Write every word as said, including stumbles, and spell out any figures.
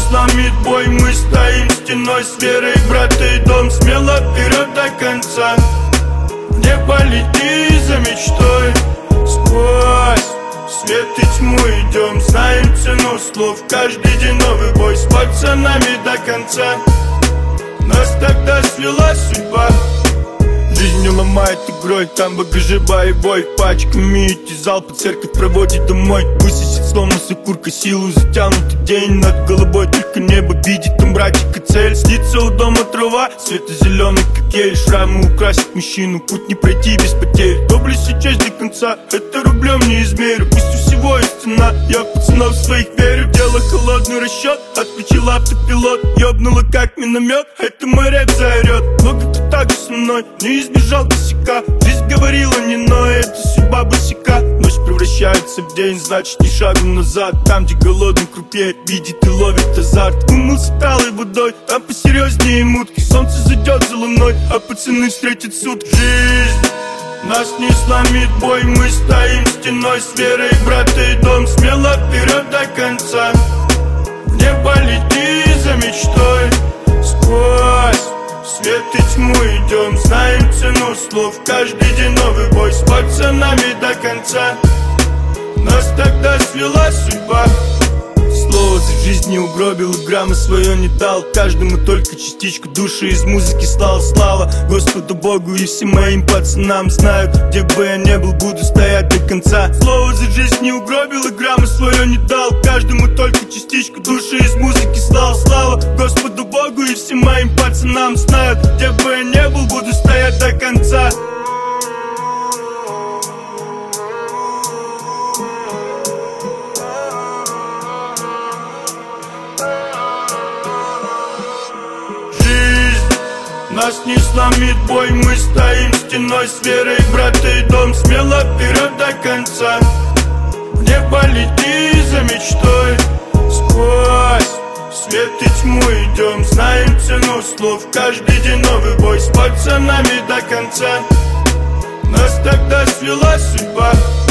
сломит бой, мы стоим стеной с верой, брат, и дом смело вперед до конца. Не полети за мечтой, сквозь свет и тьму идем, знаем цену слов, каждый день новый бой с пацанами до конца. Нас тогда свела судьба. Жизнь не ломает игрой, там багажеба и бой. Пачками идти залпы, церковь проводит домой. Высосет словно сокурка силу, затянутый день над головой. Только небо видит, там братик и цель. Снится у дома трава, светло-зеленый как ель. Шрамы украсят мужчину, путь не пройти без потерь. Доблесть сейчас до конца, это рублем не измерю. Пусть у всего есть цена, я в пацанов своих верю. Дело холодный расчет, отключил автопилот. Ёбнуло как миномет, это мой рэп заорет. Много кто так же со мной, не избежал косяка. Жизнь говорила не ной, это судьба босика. Ночь превращается в день, значит ни шагу назад. Там, где голодный крупье видит и ловит азарт. Умылся талой водой, там посерьезнее мутки. Солнце зайдет за луной, а пацаны встретят суд. Жизнь нас не сломит бой, мы стоим стеной с верой, брат, и дом смело вперед до конца. Не полети за мечтой, сквозь свет и тьму идем, знаем цену слов, каждый день новый бой с пацанами до конца. Нас тогда свела судьба. Слово за жизнь не угробил, и грамма свое не дал. Каждому только частичку души из музыки слал. Слава Господу Богу и всем моим пацанам. Знают, где бы я не был, буду стоять до конца. Слово за жизнь не угробил, и грамма свое не дал. Каждому только частичку души из музыки слал. Слава Господу Богу и всем моим пацанам. Знают, где бы я не был, буду стоять до конца. Нас не сломит бой, мы стоим стеной с верой, брат, и дом смело вперед до конца. Не полети за мечтой, сквозь свет и тьму идем, знаем цену слов, каждый день новый бой с пацанами до конца. Нас тогда свела судьба.